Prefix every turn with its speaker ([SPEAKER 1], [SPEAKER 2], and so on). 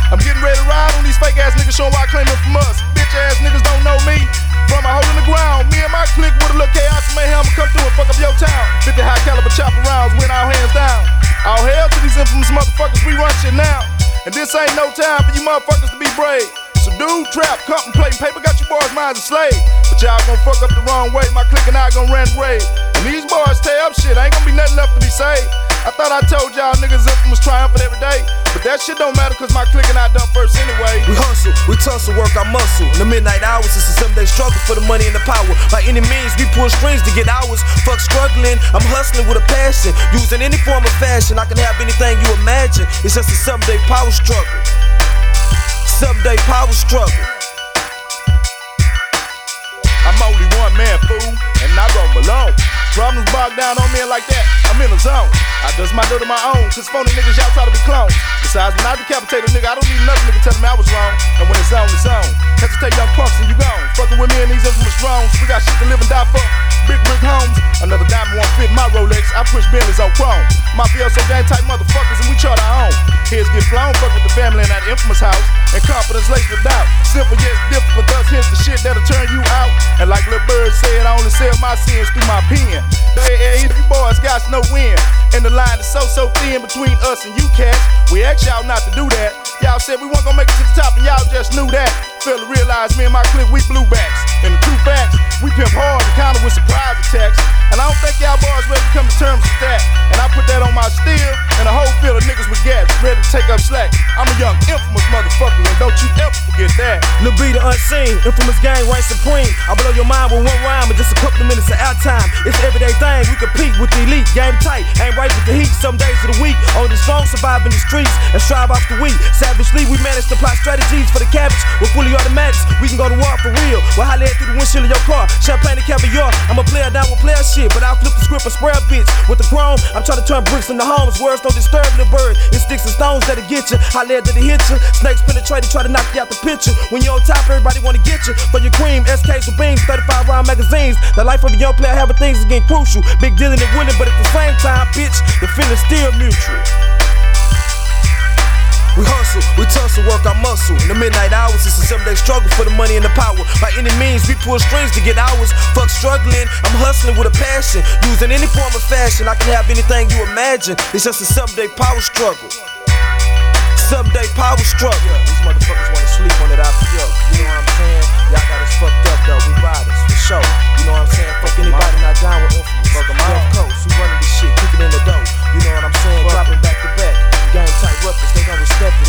[SPEAKER 1] I'm getting ready to ride on these fake ass niggas showing why I claim them from us. Bitch ass niggas don't know me. From a hole in the ground, me and my clique with a little chaos and mayhem will come through and fuck up your town. 50 high caliber chopper rounds, win our hands down. All hail to these infamous motherfuckers, we run shit now. And this ain't no time for you motherfuckers to be brave. Subdued, trap, contemplating paper, got you boys' minds enslaved. But y'all gon' fuck up the wrong way, my clique and I gon' run raid. And these boys tear up shit, ain't gon' be nothing left to be saved. I thought I told y'all niggas infamous triumphant every day. But that shit don't matter cause my clique and I done first anyway.
[SPEAKER 2] We hustle, we tussle, work our muscle. In the midnight hours, it's a 7-day struggle for the money and the power. By any means, we pull strings to get ours. Fuck struggling, I'm hustling with a passion. Using any form of fashion, I can have anything you imagine. It's just a 7-day power struggle. 7-day power struggle.
[SPEAKER 1] I'm only one man, fool, and I roam alone. Problems bogged down on me like that, I'm in a zone. I does my dirt on my own, cause phony niggas y'all try to be clones. Besides, when I decapitate a nigga, I don't need another nigga telling me I was wrong. And when it's on, it's on. Hesitate young punks and you gone. Fucking with me and these infamous drones. We got shit to live and die for. Big brick homes. Another diamond won't fit my Rolex. I push Bentleys on chrome. Mafioso gang type motherfuckers and we chart our own. Heads get flown, fuck with the family in that infamous house. And confidence laced with doubt. Simple yet difficult, thus here's the shit that'll turn you out. And like Lil Bird said, I only sell my sins through my pen. If you boys got no win. And the line is so thin between us and you cats. We asked y'all not to do that. Y'all said we weren't gonna make it to the top and y'all just knew that. Fail to realize me and my clique, we blue backs. And the true facts, we pimp hard and counter with surprise attacks. And I don't think y'all boys ready to come to terms with that. And I put that on my steel and a whole field of niggas with gas ready to take up slack. I'm a young infamous motherfucker and don't you ever forget that.
[SPEAKER 2] Lil B the unseen, infamous gang reign supreme. I blow your mind with one rhyme and just a couple of minutes of airtime. It's everyday thing, we compete with the elite. Game tight, ain't right with the heat some days of the week. Only the strong survive in the streets and strive off the weak. Savagely we manage to apply strategies for the cabbage. With fully automatics, we can go to war for real. We'll holler at through the windshield of your car, champagne and caviar. I'm a player down with player shit, but I'll flip the script and spray a bitch. With the chrome, I'm trying to turn bricks into homes. Words don't disturb the bird. It's sticks and stones that'll get you. Holler that it hit you. Snakes penetrate and try to knock you out the picture. When you're on top, everybody wanna get you. For your cream, SKs with beans, 35 round magazines. The life of a young player having things is getting crucial. Big dealing and winning, but at the same time, bitch, the feeling's still mutual. We hustle, we tussle, work our muscle. In the midnight hours, it's a 7-day struggle for the money and the power. By any means, we pull strings to get ours. Fuck struggling, I'm hustling with a passion. Using any form of fashion, I can have anything you imagine. It's just a 7-day power struggle. 7-day power struggle.
[SPEAKER 3] Yeah, these motherfuckers wanna sleep on it after yo. You know what I'm saying? Y'all got us fucked up though, we riders, for sure. You know what I'm saying? Fuck anybody not down with infamous. Fuck them Gulf Coast, who running this shit, kicking in the dough. You know what I'm saying? Dropping back to back. Gang tight ruckus, they gon' respect it.